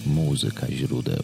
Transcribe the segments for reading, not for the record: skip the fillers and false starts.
Muzyka źródeł.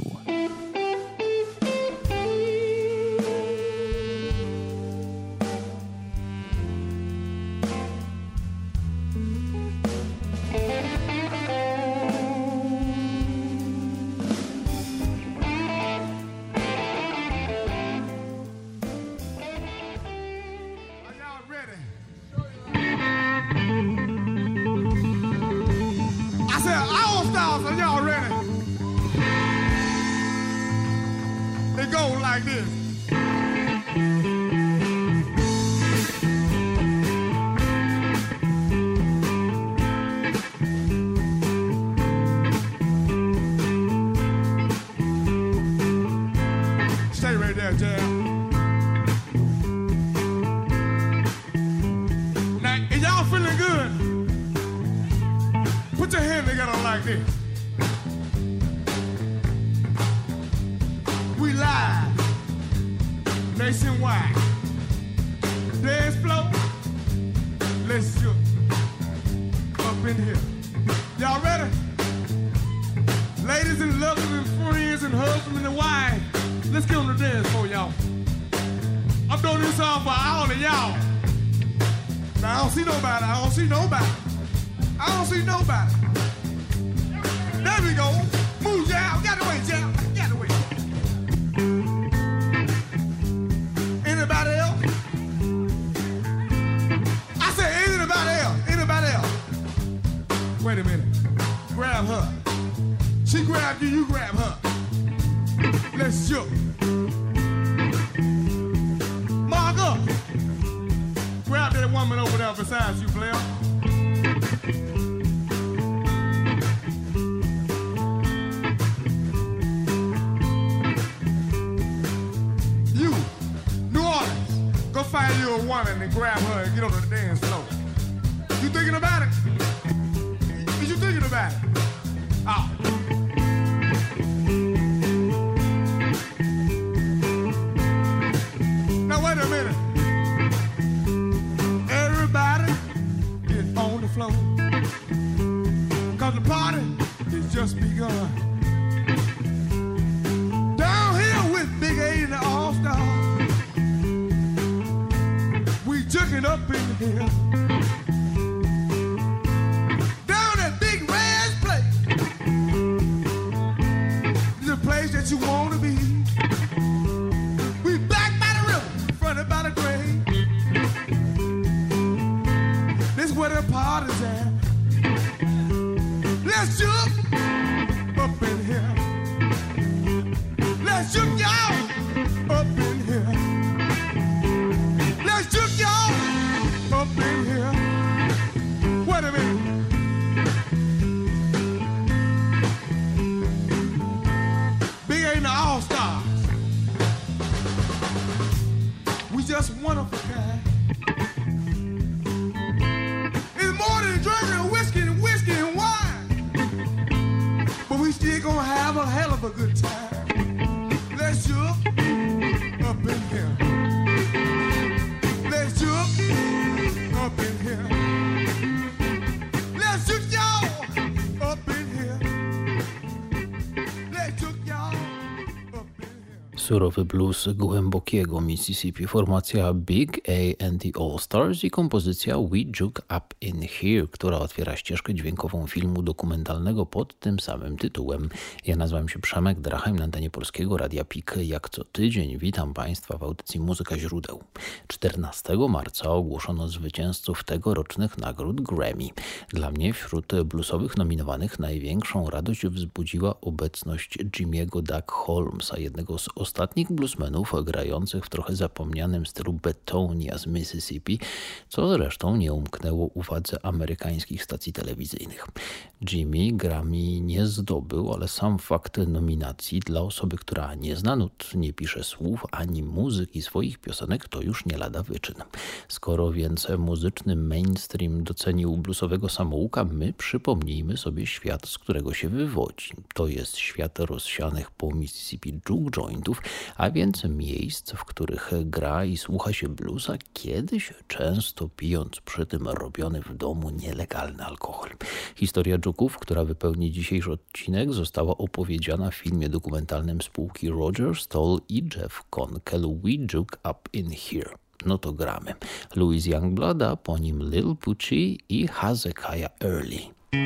Surowy blues głębokiego Mississippi, formacja Big A and the All Stars i kompozycja We Juke Up in Here, która otwiera ścieżkę dźwiękową filmu dokumentalnego pod tym samym tytułem. Ja nazywam się Przemek Drachim, na antenie Polskiego Radia PIK. Jak co tydzień witam Państwa w audycji Muzyka źródeł. 14 marca ogłoszono zwycięzców tegorocznych nagród Grammy. Dla mnie wśród bluesowych nominowanych największą radość wzbudziła obecność Jimmy'ego Doug Holmesa, jednego z ostatnich bluesmenów grających w trochę zapomnianym stylu Betonia z Mississippi, co zresztą nie umknęło uwadze amerykańskich stacji telewizyjnych. Jimmy Grammy nie zdobył, ale sam fakt nominacji dla osoby, która nie zna nut, nie pisze słów ani muzyki swoich piosenek, to już nie lada wyczyn. Skoro więc muzyczny mainstream docenił bluesowego samouka, my przypomnijmy sobie świat, z którego się wywodzi. To jest świat rozsianych po Mississippi juke jointów, a więc miejsc, w których gra i słucha się bluesa, kiedyś często pijąc przy tym robiony w domu nielegalny alkohol. Historia Juków, która wypełni dzisiejszy odcinek, została opowiedziana w filmie dokumentalnym spółki Roger Stoll i Jeff Konkel We Juke Up in Here. No to gramy. Louis Youngblood, a po nim Lil Pucci i Hezekiah Early.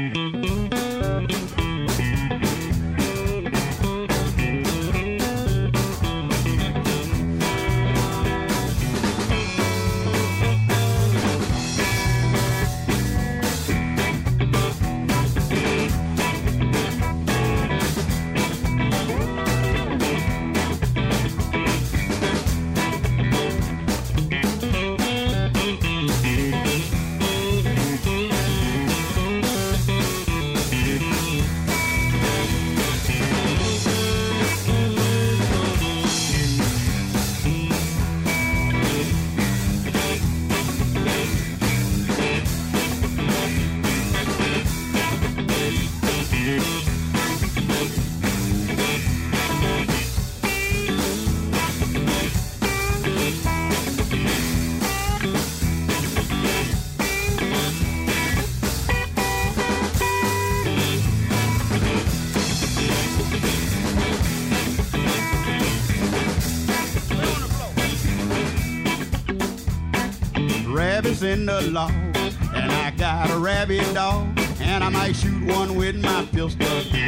Rabbits in the law, and I got a rabbit dog, and I might shoot one with my pistol.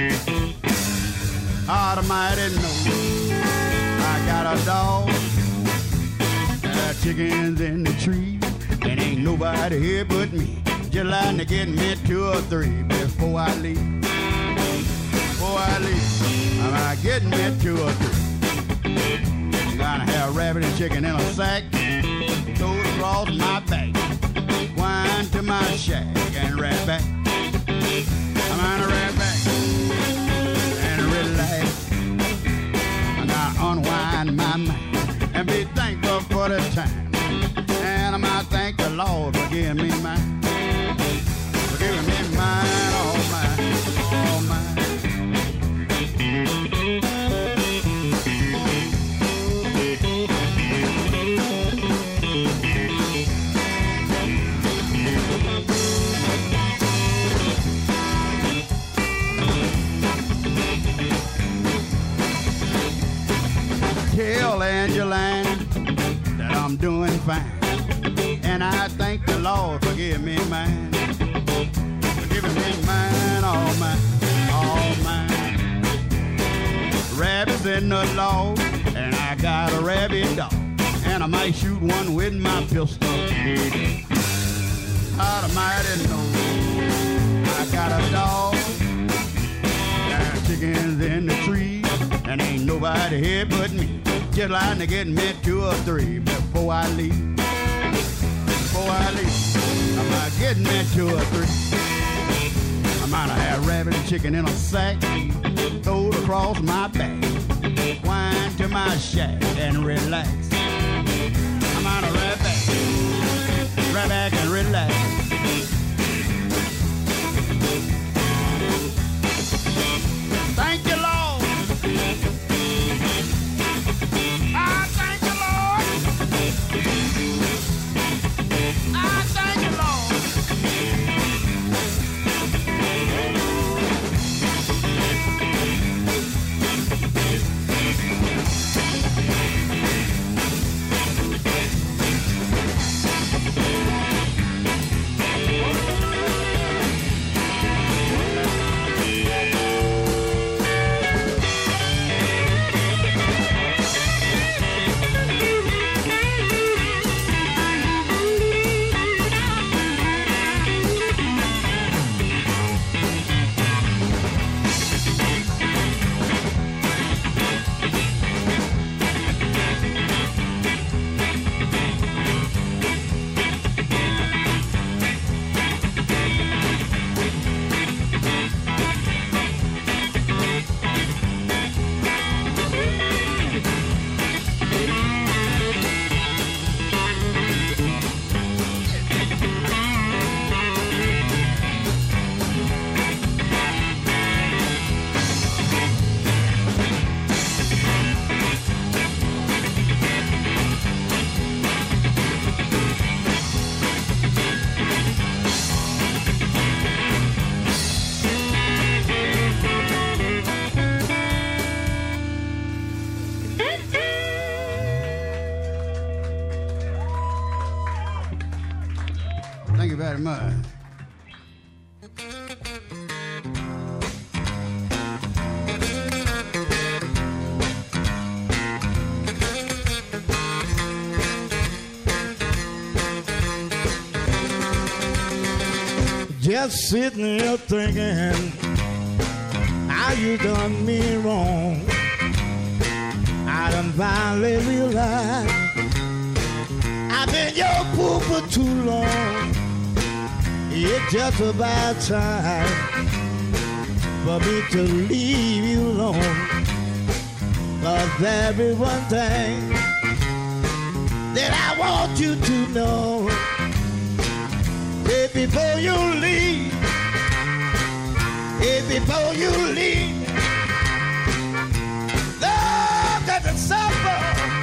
Almighty knows I got a dog, and chickens in the tree, and ain't nobody here but me. Just like to get me 2 or 3 before I leave. Before I leave, I might get me 2 or 3. Gonna have rabbit and chicken in a sack, throw it across my back, wind to my shack and right back. I'm gonna right back and relax. I gotta unwind my mind and be thankful for the time. And I might thank the Lord for giving me mine, for giving me mine, all mine, all mine. Tell Angeline that I'm doing fine, and I thank the Lord for giving me mine, for giving me mine, all mine, all mine. Rabbits in the law, and I got a rabbit dog, and I might shoot one with my pistol. Almighty knows I got a dog, got chickens in the tree, and ain't nobody here but me. Just like to get me 2 or 3 before I leave. Before I leave, I might get me 2 or 3. I might have rabbit and chicken in a sack, throw it across my back, wind to my shack and relax. I might have right back and relax. Thank you, Lord. I thank you, Lord. I thank you, Lord. Thank you very much. Just sitting here thinking how you done me wrong. I done finally realized I've been your fool for too long. It's just about time for me to leave you alone. 'Cause there is one thing that I want you to know. Before you leave, before you leave, love doesn't suffer,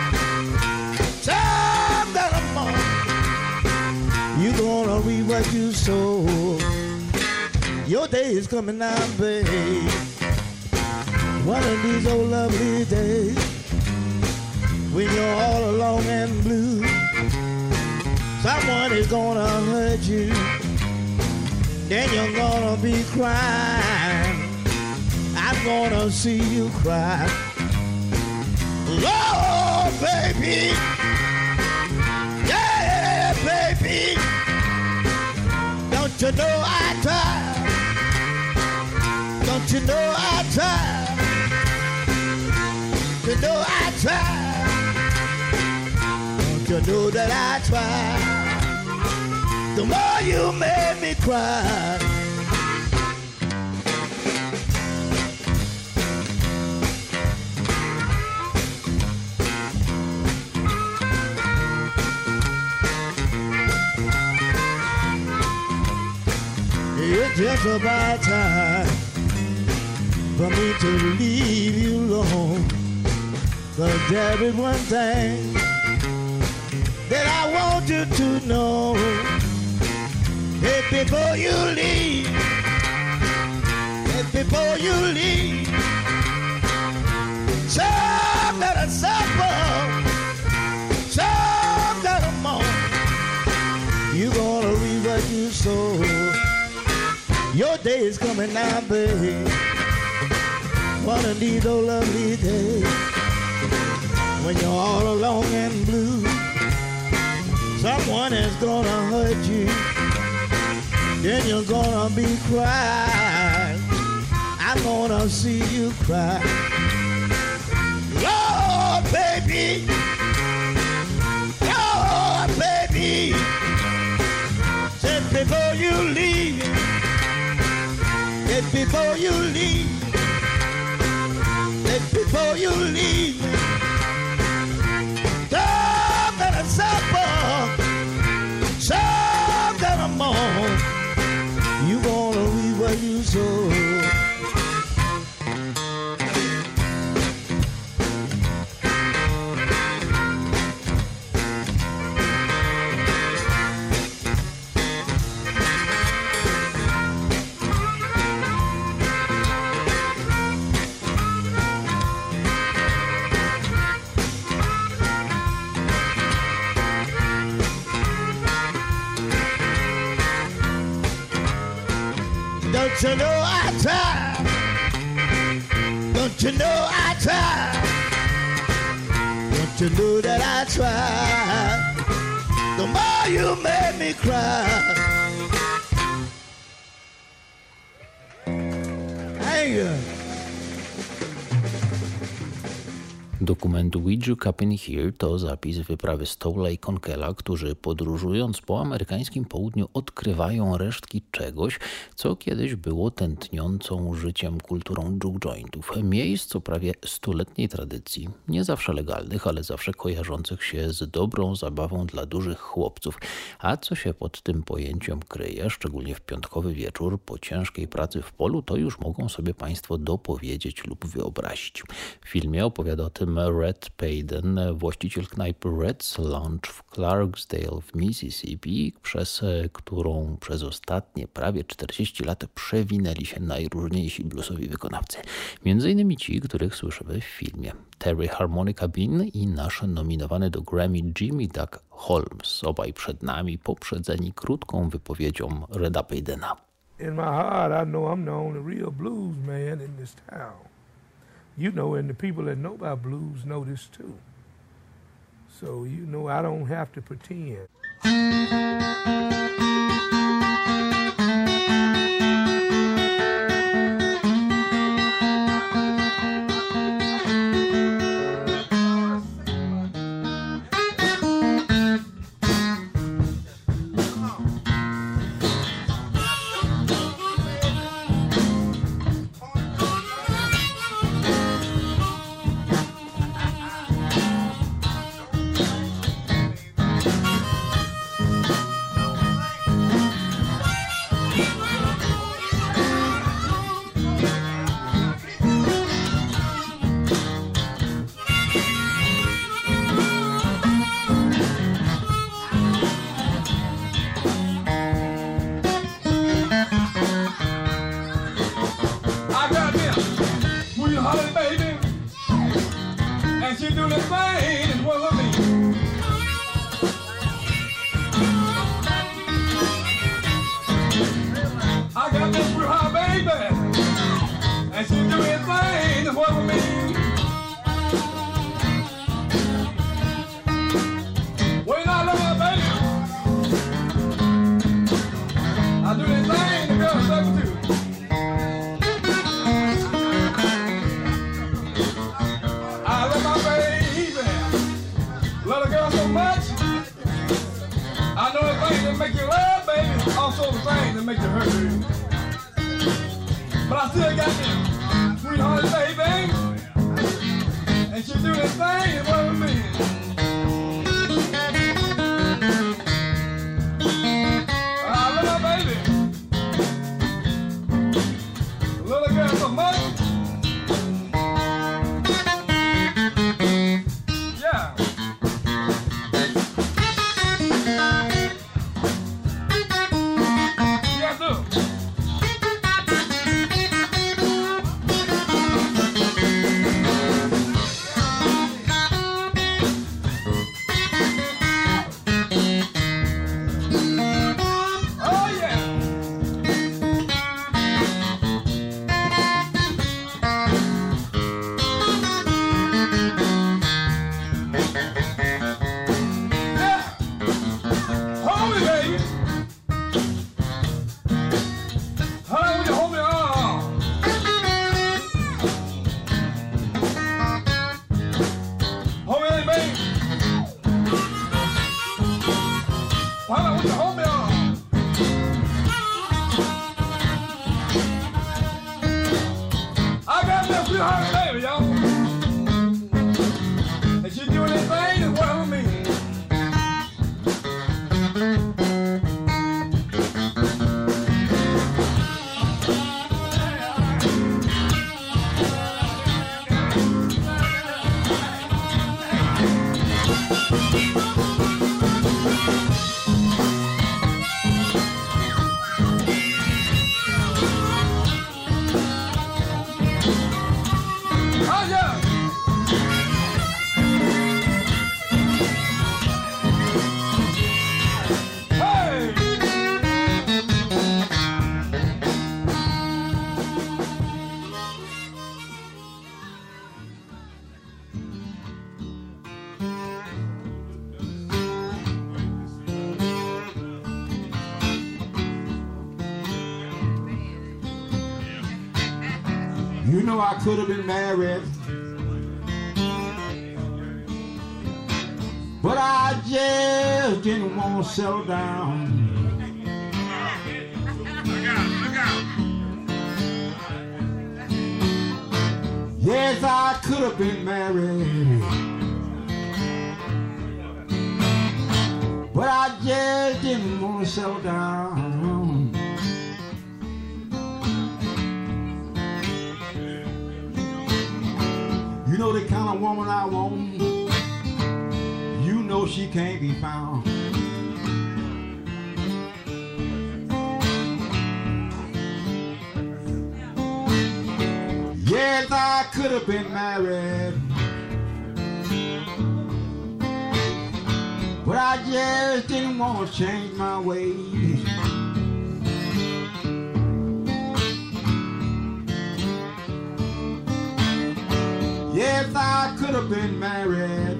time doesn't mourn. You gonna reap what you sow. Your day is coming now, babe. One of these old lovely days, when you're all alone and blue, someone is gonna hurt you. Then you're gonna be crying. I'm gonna see you cry. Lord, baby. Yeah, baby. Don't you know I tried? Don't you know I tried? You know I tried. Don't you know that I tried? The more you made me cry. It's just about time for me to leave you alone. 'Cause there is one thing that I want you to know. Hey, before you leave, hey, before you leave, some gotta suffer, some gotta mourn. You gonna reap what you sow. Your day is coming now, babe. One of these old lovely days, when you're all alone and blue, someone is gonna hurt you. Then you're gonna be crying. I'm gonna see you cry. Lord, baby. Lord, baby. Said before you leave. Said before you leave. Said before you leave. Some gonna suffer. Some gonna mourn. You gonna reap what you sow. Don't you know I tried? Don't you know I tried? Don't you know that I tried? The more you made me cry. Anger. Dokument We Juk Up in Here to zapis wyprawy Stowla i Conkela, którzy podróżując po amerykańskim południu odkrywają resztki czegoś, co kiedyś było tętniącą życiem kulturą juke jointów. Miejsc o prawie stuletniej tradycji, nie zawsze legalnych, ale zawsze kojarzących się z dobrą zabawą dla dużych chłopców. A co się pod tym pojęciem kryje, szczególnie w piątkowy wieczór po ciężkiej pracy w polu, to już mogą sobie Państwo dopowiedzieć lub wyobrazić. W filmie opowiada o tym Red Payden, właściciel knajpy Red's Lounge w Clarksdale w Mississippi, przez którą przez ostatnie prawie 40 lat przewinęli się najróżniejsi bluesowi wykonawcy. Między innymi ci, których słyszymy w filmie. Terry Harmonica Bean i nasz nominowany do Grammy Jimmy Duck Holmes. Obaj przed nami, poprzedzeni krótką wypowiedzią Reda Paydena. In my heart, I know I'm the only real blues man in this town. You know, and the people that know about blues know this too. So, you know, I don't have to pretend. You know I could have been married, but I just didn't want to settle down. Yes, I could have been married, but I just didn't want to settle down. You know the kind of woman I want, you know she can't be found. Yes, I could have been married, but I just didn't want to change my ways. Yes, I could have been married,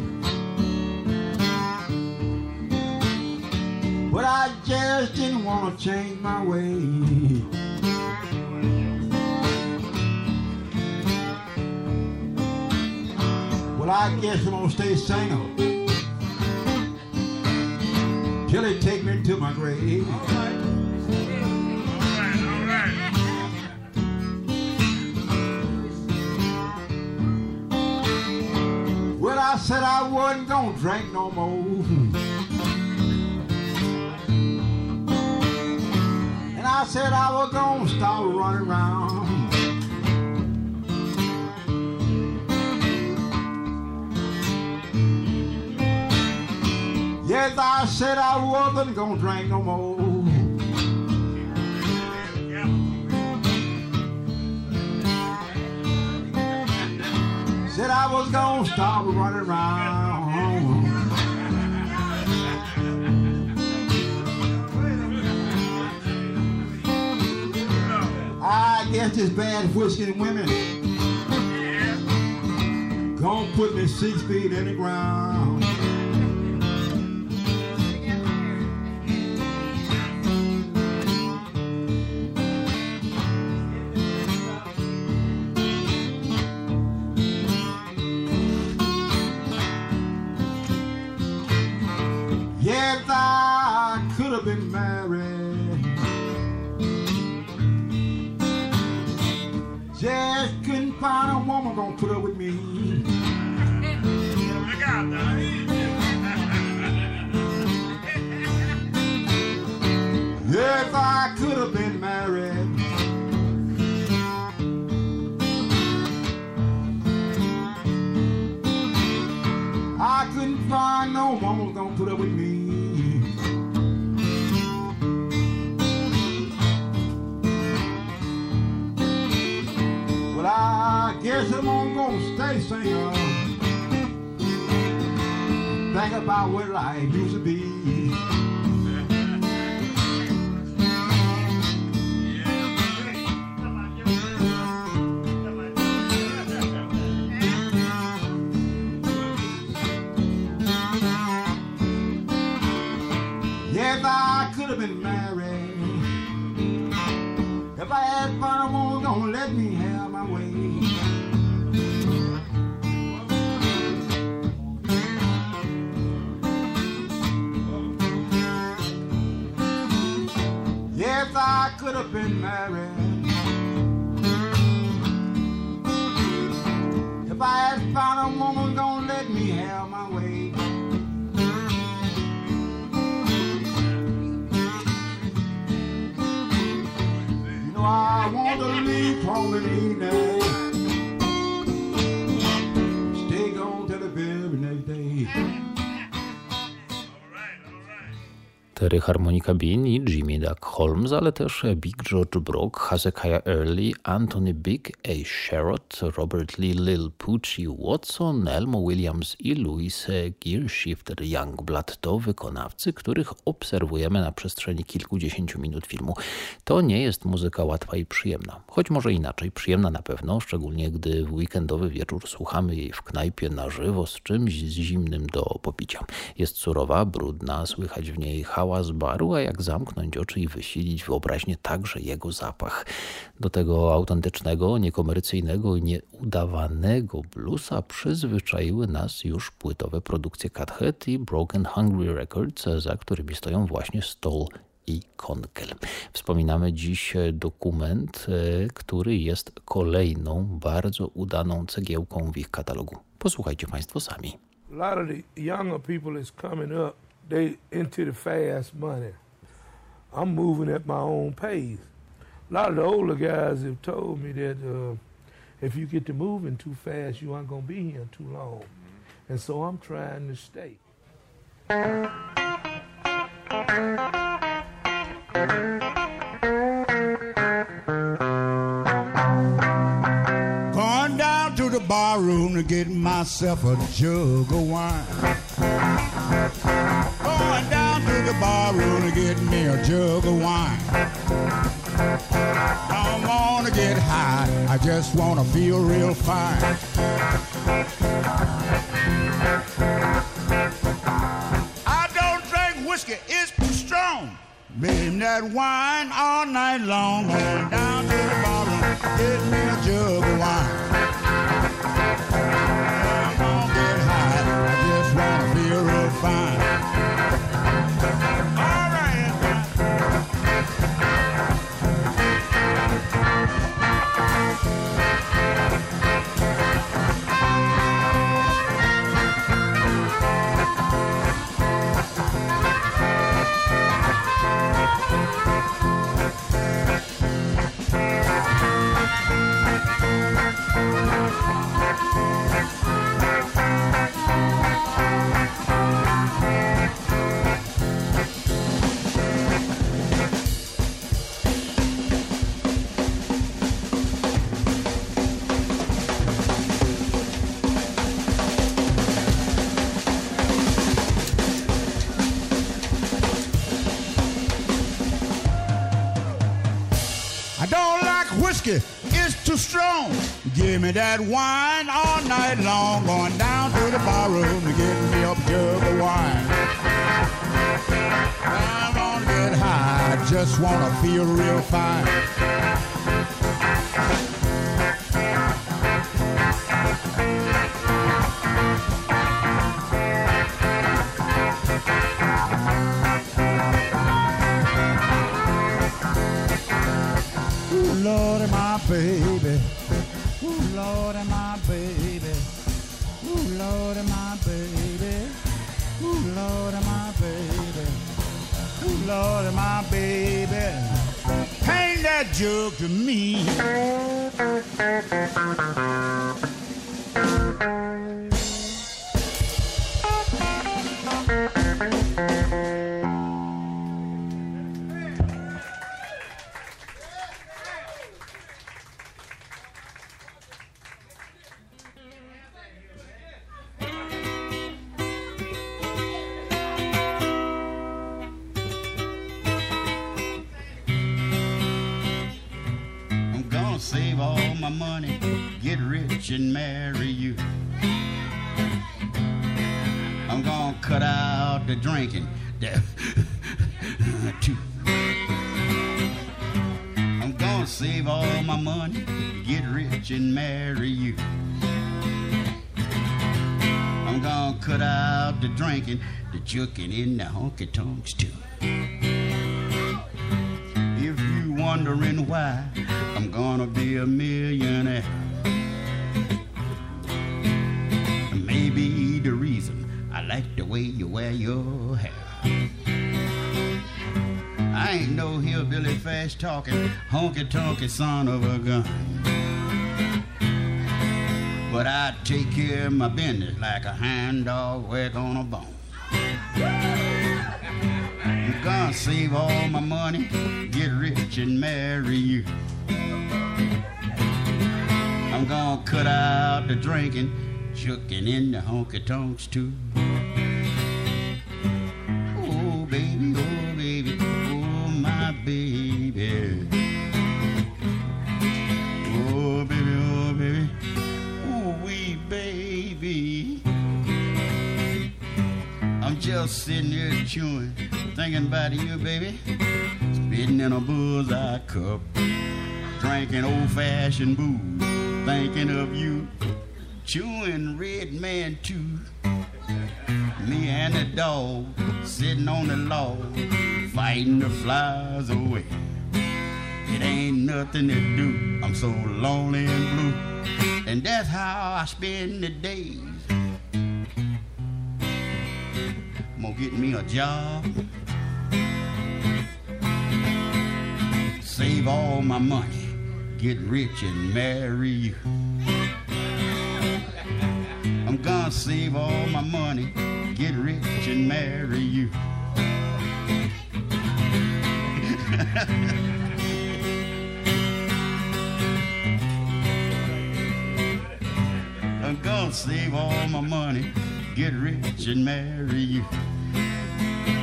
but I just didn't want to change my ways. Well, I guess I'm gonna stay single till they take me to my grave. All right. All right. Well, I said I wasn't gonna drink no more, and I said I was gonna stop running around. Yes, I said I wasn't gonna drink no more. Said I was gonna stop running around. I guess this bad whiskey and women gonna put me 6 feet in the ground. Yes, I could have been married, just couldn't find a woman gonna put up with me. Look out now. Yes, I could have been married, I couldn't find no woman gonna put up with me. Well, I guess I'm gonna stay single, think about what life used to be. Yes, I could have been married if I had found a woman gonna let me have my way. Yes, I could have been married if I had found a woman gonna let me have my way. I want to leave home and eat stay gone till the very next day. Terry Harmonica Bean i Jimmy Duck Holmes, ale też Big George Brock, Hezekiah Early, Anthony Big, A. Sherrod, Robert Lee, Lil Poochie Watson, Elmo Williams i Louis Gearshifter Youngblood to wykonawcy, których obserwujemy na przestrzeni kilkudziesięciu minut filmu. To nie jest muzyka łatwa i przyjemna, choć może inaczej, przyjemna na pewno, szczególnie gdy w weekendowy wieczór słuchamy jej w knajpie na żywo z czymś zimnym do popicia. Jest surowa, brudna, słychać w niej hałas baru, a jak zamknąć oczy i wysilić wyobraźnię, także jego zapach. Do tego autentycznego, niekomercyjnego i nieudawanego bluesa przyzwyczaiły nas już płytowe produkcje Cathead i Broken Hungry Records, za którymi stoją właśnie Stoll i Konkel. Wspominamy dziś dokument, który jest kolejną bardzo udaną cegiełką w ich katalogu. Posłuchajcie Państwo sami. A lot of the younger people is coming up, they into the fast money. I'm moving at my own pace. A lot of the older guys have told me that if you get to moving too fast, you aren't going to be here too long. And so I'm trying to stay. Going down to the bar room to get myself a jug of wine. going down to the bar room to get me a jug of wine. Don't want to get high, I just want to feel real fine. I don't drink whiskey, it's too strong. Blame that wine all night long. Going down to the bar room, get me a jug of wine. I'm gonna get high, I just want to feel real fine. All right. It's too strong. Give me that wine all night long. Going down to the bar room to get me a jug of wine. I wanna get high, I just wanna feel real fine. Lord, my baby. Ooh, Lord, my baby. Ooh, Lord, my baby. Ooh, Lord, my baby. Ooh, Lord, my baby. Hang that jug to me. Save all my money, get rich and marry you. I'm gonna cut out the drinking too. I'm gonna save all my money, get rich and marry you. I'm gonna cut out the drinking, the juking, and the honky-tonks too. If you wondering why I'm gonna be a millionaire, maybe the reason I like the way you wear your hair. I ain't no hillbilly fast talking, honky-tonky son of a gun, but I take care of my business like a hound dog work on a bone. I'm gonna save all my money, get rich and marry you. I'm gonna cut out the drinking, chucking in the honky-tonks too. Oh baby, oh my baby. Oh baby, oh wee baby. I'm just sitting here chewing, thinking about you, baby. Spitting in a bullseye cup, drinking old-fashioned booze, thinking of you, chewing Red Man too. Me and the dog sitting on the log, fighting the flies away. It ain't nothing to do, I'm so lonely and blue, and that's how I spend the days. I'm gonna get me a job, save all my money, get rich and marry you. I'm gonna save all my money, get rich and marry you. I'm gonna save all my money, get rich and marry you.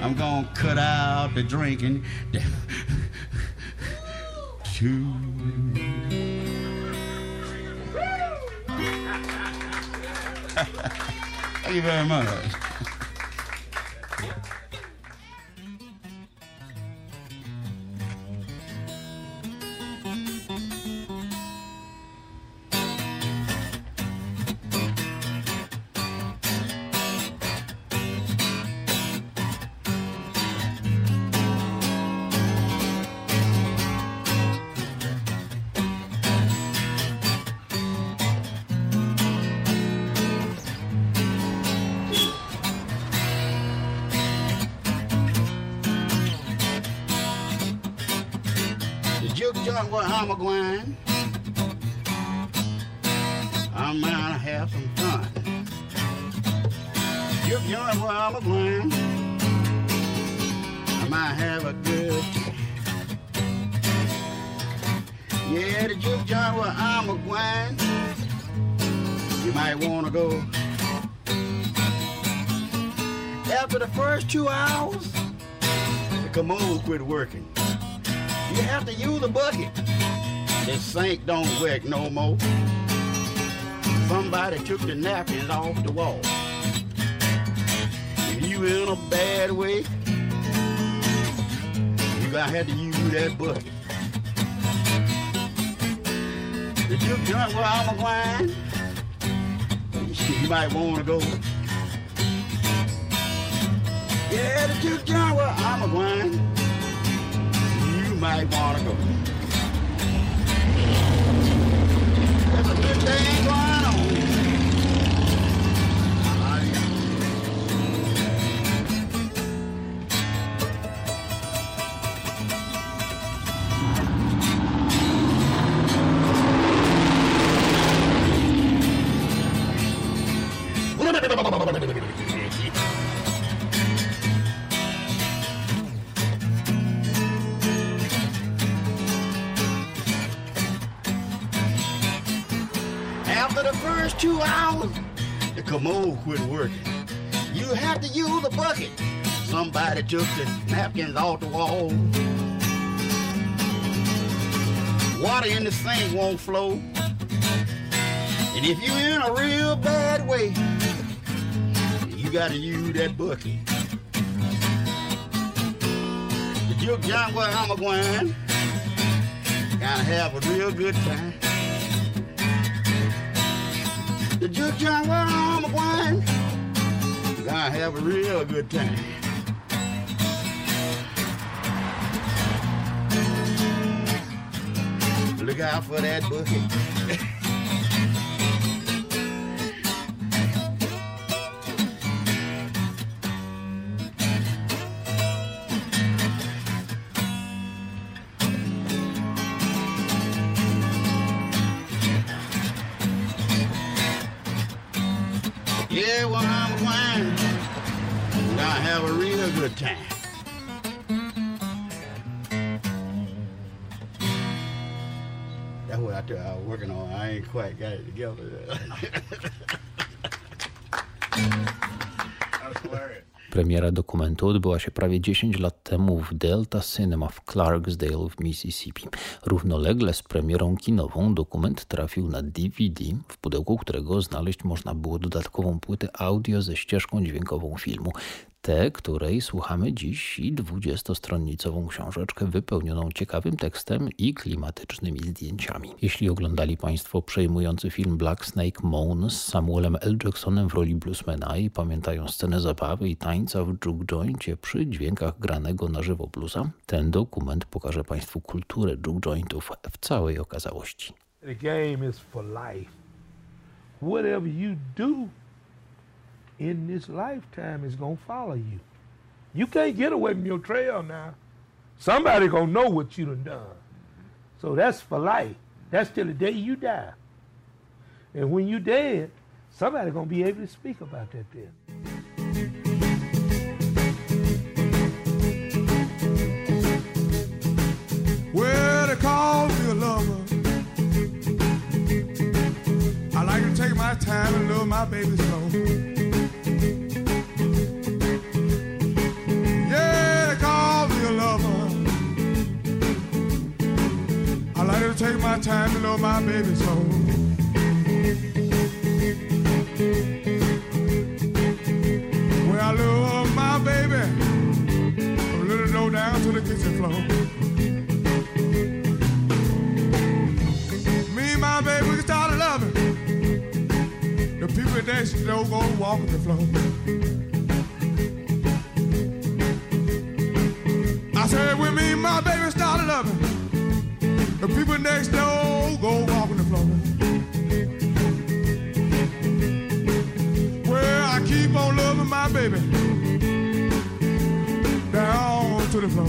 I'm gonna cut out the drinking. Thank you very much. Where I'm a-gwine, I'm gonna have some fun. Juke joint where I'm a-gwine, I might have a good time. Yeah, the juke joint where I'm a-gwine, you might wanna go. After the first 2 hours, the commode quit working. You have to use a bucket. This sink don't work no more. Somebody took the napkins off the wall. If you in a bad way, you gonna have to use that bucket. The juke joint where I'm a-gwine, you might wanna go. Yeah, the juke joint where I'm a-gwine, might wanna go. There's a good thing going on. After the first 2 hours, the commode quit working. You have to use a bucket. Somebody took the napkins off the wall. Water in the sink won't flow. And if you're in a real bad way, you gotta use that bucket. The juke joint where I'm a-gwine, gotta have a real good time. The juke joint where I'm a-gwine, gotta have a real good time. Look out for that bucket. Yeah, well, I'm a-gwine, gotta have a real good time. That's what I was working on. I ain't quite got it together. Premiera dokumentu odbyła się prawie 10 lat temu w Delta Cinema w Clarksdale w Mississippi. Równolegle z premierą kinową dokument trafił na DVD, w pudełku którego znaleźć można było dodatkową płytę audio ze ścieżką dźwiękową filmu. Tę, której słuchamy dziś, i 20-stronnicową książeczkę wypełnioną ciekawym tekstem i klimatycznymi zdjęciami. Jeśli oglądali Państwo przejmujący film Black Snake Moan z Samuelem L. Jacksonem w roli bluesmana i pamiętają scenę zabawy i tańca w juke joincie przy dźwiękach granego na żywo bluesa, ten dokument pokaże Państwu kulturę juke jointów w całej okazałości. The game is for life. Whatever you do in this lifetime is gonna follow you. You can't get away from your trail now. Somebody gonna know what you done. So that's for life. That's till the day you die. And when you dead, somebody gonna be able to speak about that then. Well, they call me a lover. I like to take my time and love my baby slow. my time to love my baby so. Well, I love my baby from the little door down to the kitchen floor. Me and my baby, we started loving. The people next door go walking the floor. I said, when me and my baby started loving, the people next door go walking the floor. Well, I keep on loving my baby down to the floor.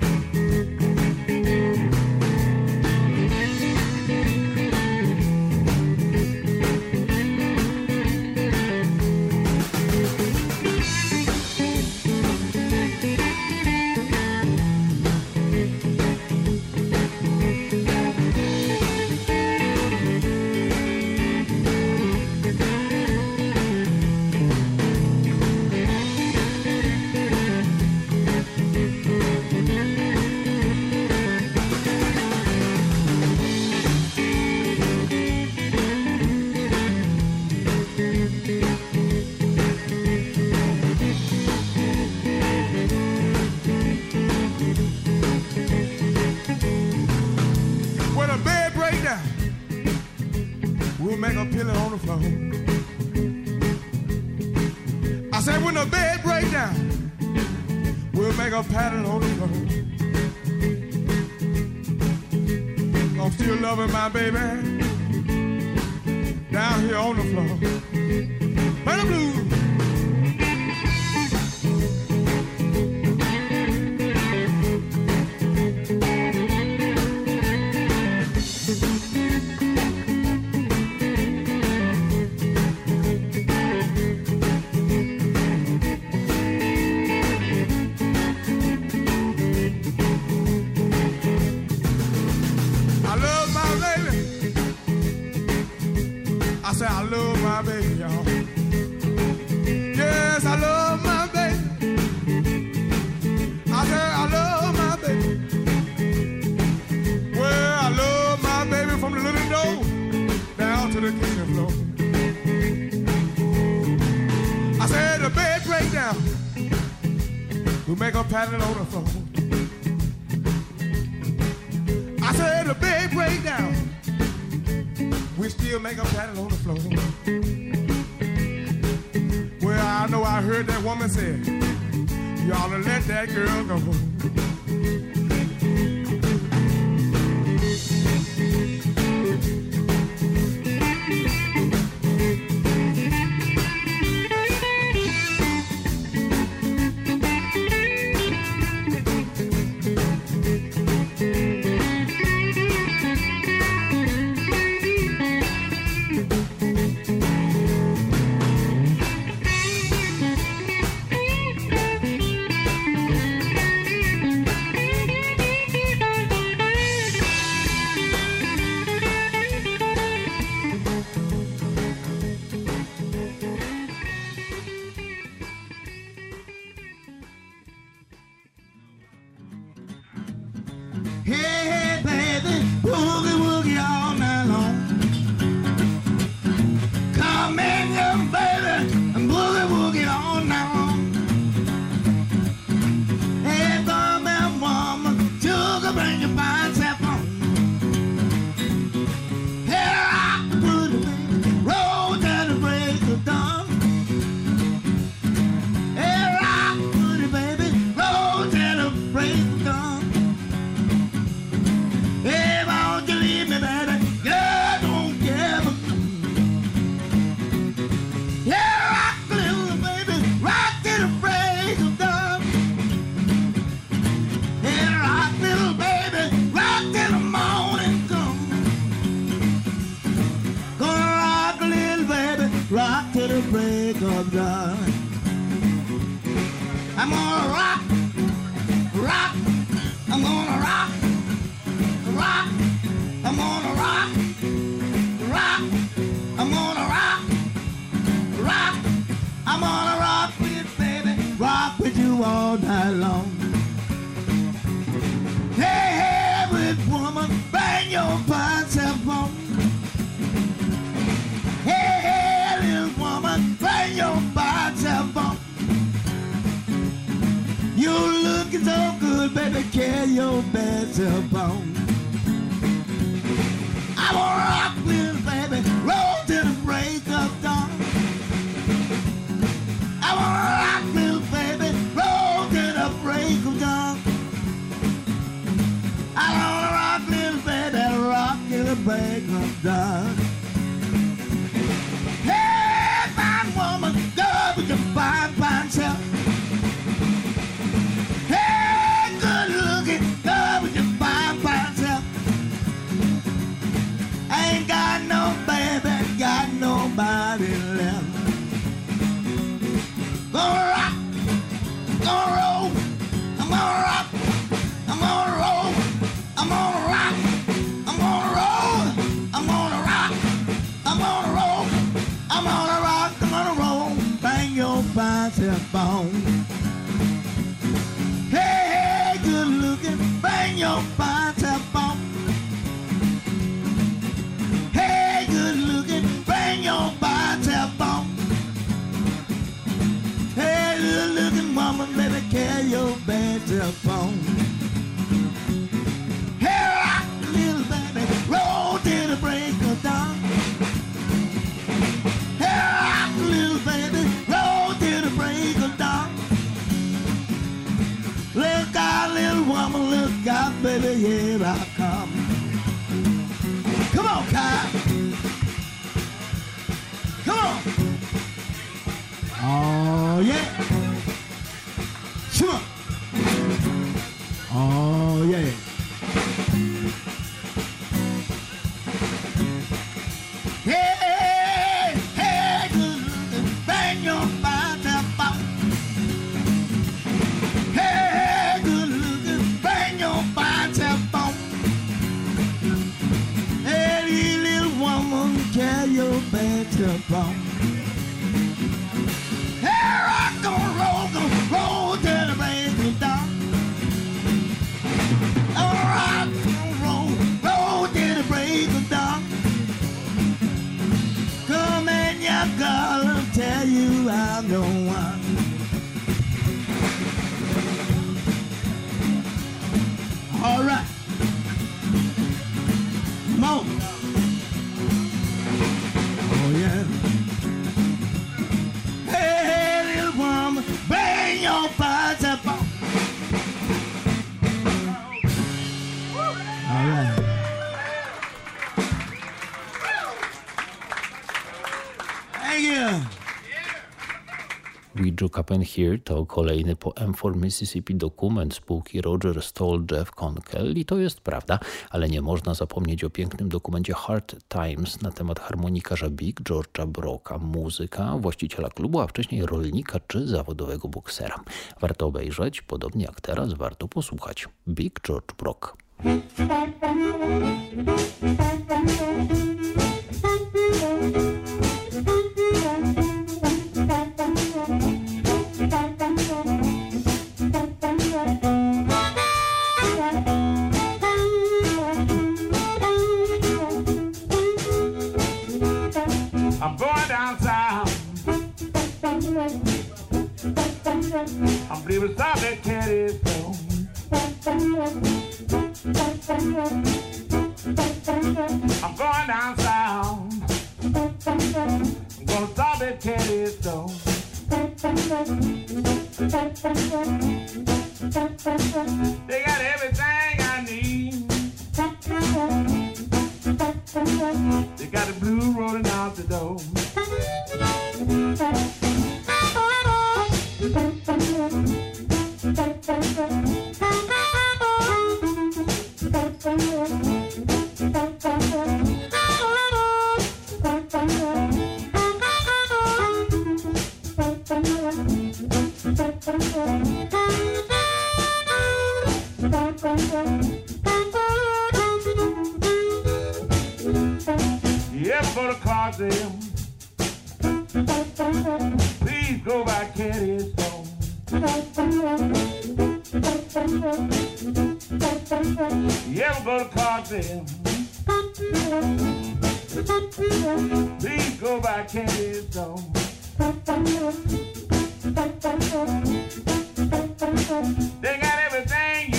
Make a pillow on the floor. I said when the bed break down, we'll make a pattern on the floor. I'm still loving my baby down here on the floor. Play the blues. I love my baby, y'all. Yes, I love my baby. I said I love my baby. Well, I love my baby from the little door down to the kitchen floor. I said the bed break down, we make a pattern on the floor. I said the bed break down, we still make a pattern on the floor. Well, I know I heard that woman say, you ought to let that girl go. Hey, baby, boogie woogie all night long. Come in, young baby, and boogie woogie all night long. Hey, come in, woman, sugar, bring your fine self home. Hey, rock the booty, baby, roll till the break of dawn. Hey, rock the booty, baby, roll till the break of dawn. Hey, won't you leave me, baby? Girl, don't give a yeah, rock a little, baby, rock till the break of dawn. Yeah, rock, little baby, rock good, baby, carry your bad self on. I wanna rock, little baby, roll till the break of dawn. I wanna rock, little baby, roll till the break of dawn. I wanna rock, little baby, rock till the break of dawn. Hey, fine woman, go with your fine, fine self. Hey, good looking, go with your fine, fine self. I ain't got no baby, got nobody left. Gonna rock, gonna roll, I'm gonna rock, I'm gonna roll, I'm gonna rock, I'm gonna roll, I'm gonna rock, I'm gonna roll, I'm gonna rock, I'm gonna roll, bang your bicep on. Hey, hey, good looking, bang your bicep on. Hey, good looking, bang your bicep on. Hey, little looking woman, baby, carry your bicep on. Hey, rock, little baby, roll till the break of dawn. Hey, rock, little baby, roll till the break of dawn. Look out, little woman, look out, baby, here I come. Come on, Kai. Come on. Oh, yeah. Come on. Oh, yeah. Hey, hey, good looking, bang your bicep up. Hey, good looking, bang your bicep up. Hey, little woman, carry your bicep up. Hey, rock, gonna roll till the break of dawn. Rock, roll till the break of dawn. Come and your girl will tell you I'm the one. All right. Come on. Oh, yeah. Hey, little woman, bang your bicep on. All right. Thank you. We Juke Up in Here to kolejny po M4 Mississippi dokument spółki Roger Stoll, Jeff Conkel i to jest prawda, ale nie można zapomnieć o pięknym dokumencie Hard Times na temat harmonikarza Big George'a Brocka, muzyka, właściciela klubu, a wcześniej rolnika czy zawodowego boksera. Warto obejrzeć, podobnie jak teraz warto posłuchać. Big George Brock. I'm going down south. I'm leaving south that Teddy's home. I'm going down south. I'm gonna stop at Teddy's home. They got everything I need. They got the blues rolling out the door. You ever go to Clarksville? Please go by Caddy's home. You ever go to Clarksville? Please go by Caddy's home. They got everything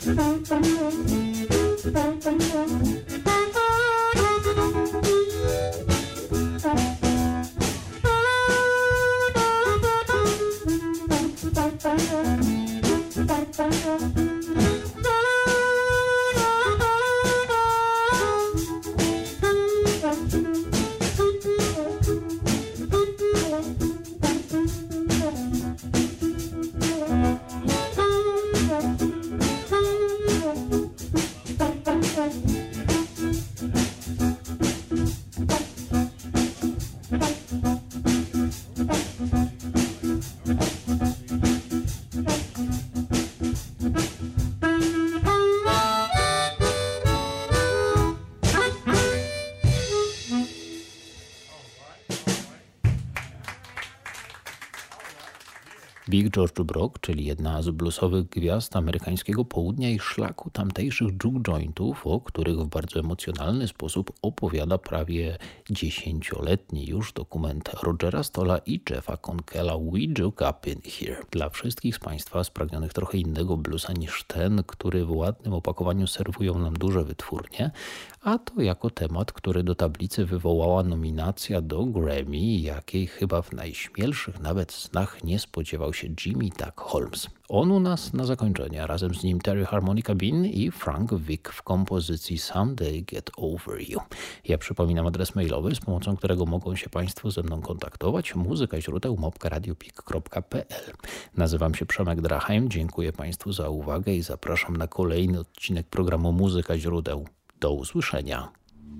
Big George Brock, czyli jedna z bluesowych gwiazd amerykańskiego południa i szlaku tamtejszych juke jointów, o których w bardzo emocjonalny sposób opowiada prawie 10-letni już dokument Rogera Stolla i Jeffa Conkela We Juke Up in Here. Dla wszystkich z Państwa spragnionych trochę innego bluesa niż ten, który w ładnym opakowaniu serwują nam duże wytwórnie, a to jako temat, który do tablicy wywołała nominacja do Grammy, jakiej chyba w najśmielszych nawet snach nie spodziewał się Jimmy Tuck Holmes. On u nas na zakończenie, razem z nim Terry Harmonica Bean i Frank Vick w kompozycji Someday Get Over You. Ja przypominam adres mailowy, z pomocą którego mogą się Państwo ze mną kontaktować, muzyka@radiopik.pl. Nazywam się Przemek Drachem, dziękuję Państwu za uwagę i zapraszam na kolejny odcinek programu Muzyka Źródeł. Do usłyszenia.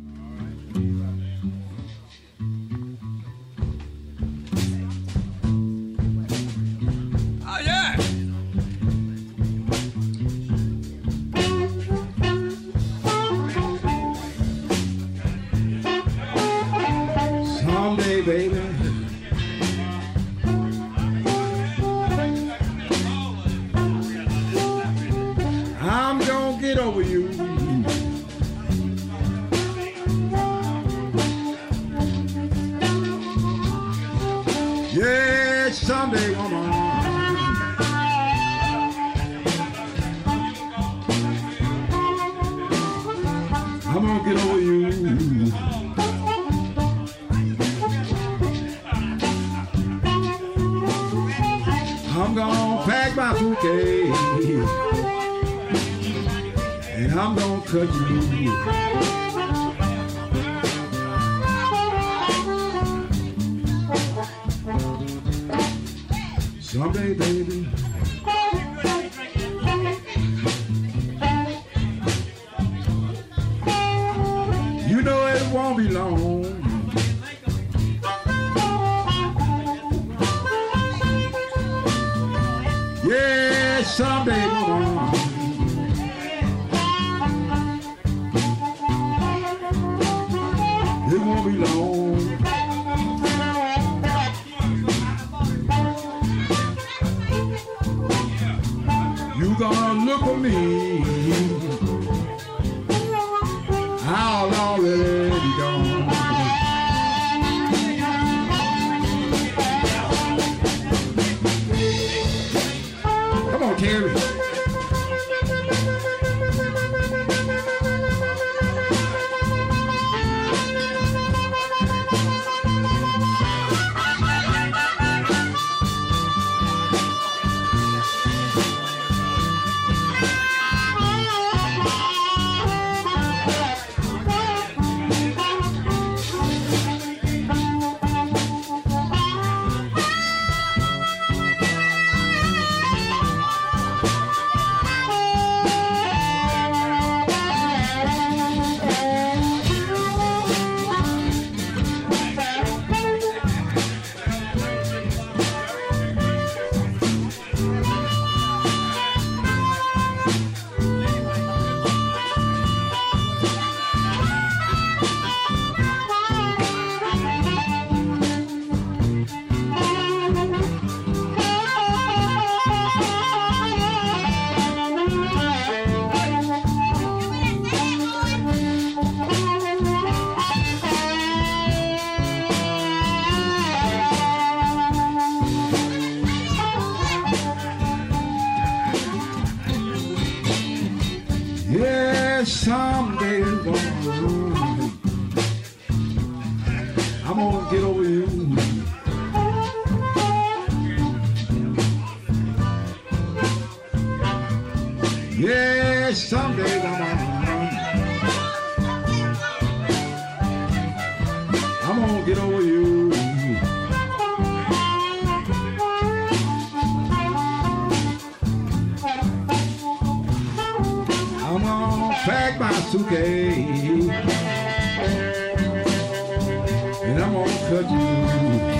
Someday, baby, I'm gonna get over you. Yeah, someday, woman, I'm gonna get over you. I'm gonna pack my bouquet and I'm gonna cut you. Someday, baby, you know it won't be long. Yeah, someday, woman, it won't be long. You gonna look at me, I'll already be gone. Come on, Terry. someday I'm gonna get over you. Yeah, someday I'm gonna get over you. I'm gonna pack my suitcase and I'm gonna cut you.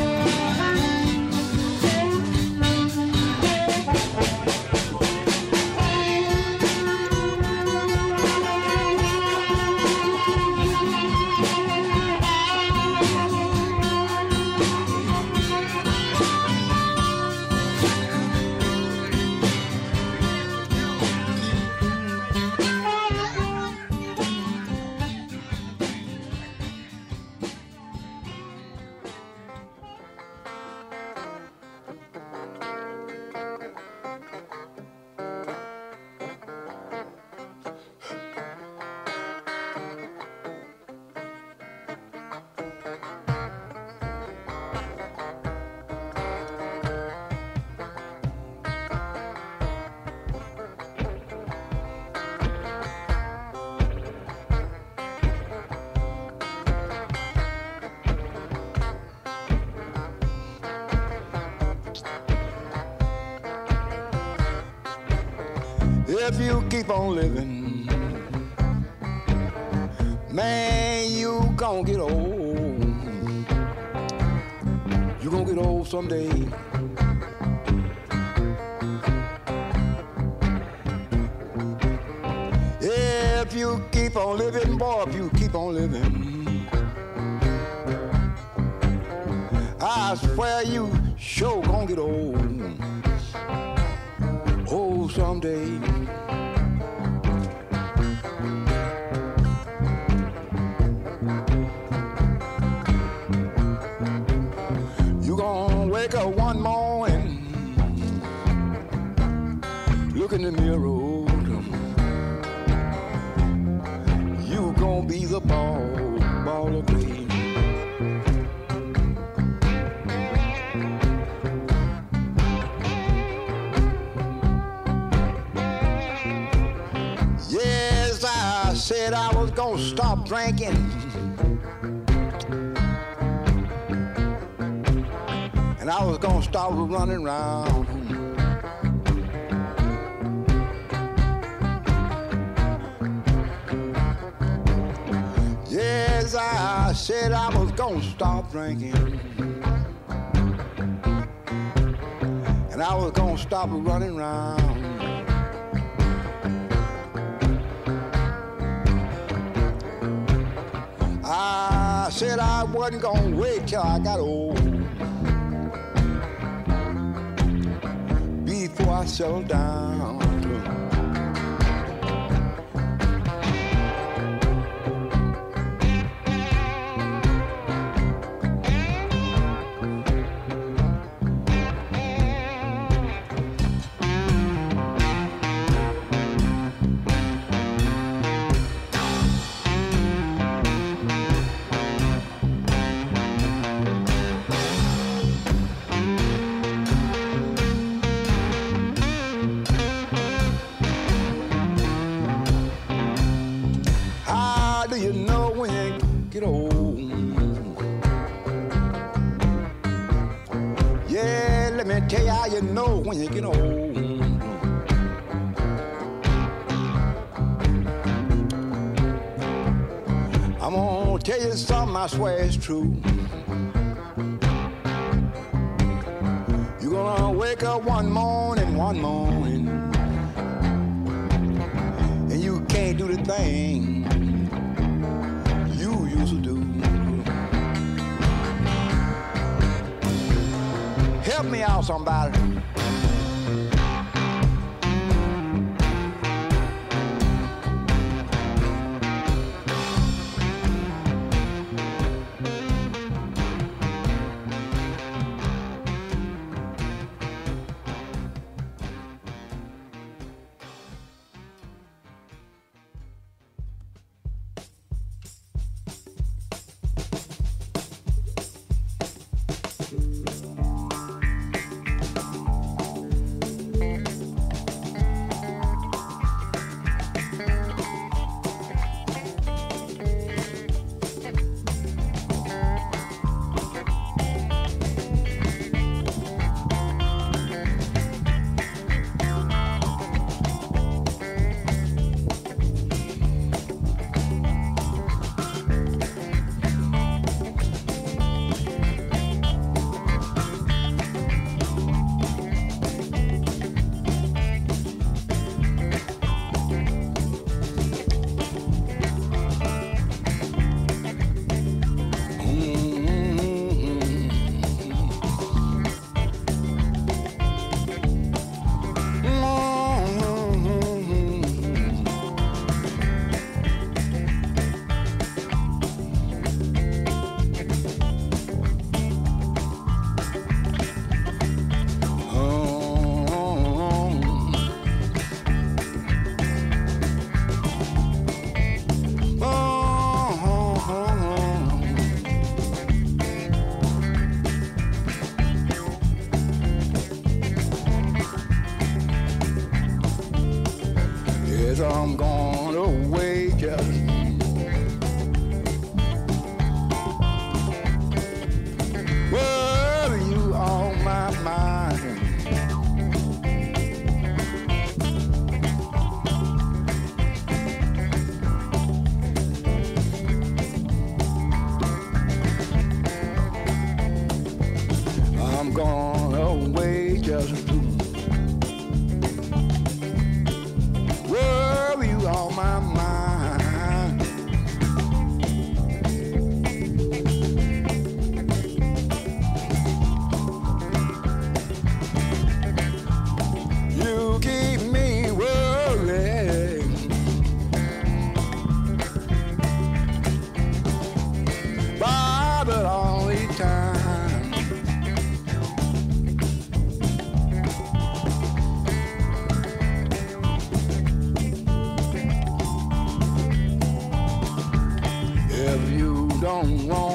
If you keep on living, man, you gon' get old. You gon' get old someday. If you keep on living, boy, if you keep on living, I swear you sure gon' get old. Old someday. You gonna wake up one morning, look in the mirror, you gonna be the ball of gray. Yes, I said I was gonna stop drinking, and I was gonna stop running around. Yes, I said I was gonna stop drinking, and I was gonna stop running around. I said I wasn't gonna wait till I got old before I settled down. You know when you get old. Yeah, let me tell you how you know when you get old. I'm gonna tell you something, I swear it's true. You're gonna wake up one morning, and you can't do the thing to do. Help me out, somebody. Yes, I'm gone away just. Well, you on my mind. I'm gone away just to worry you on my mind. You keep me worried. But all the time. If you don't want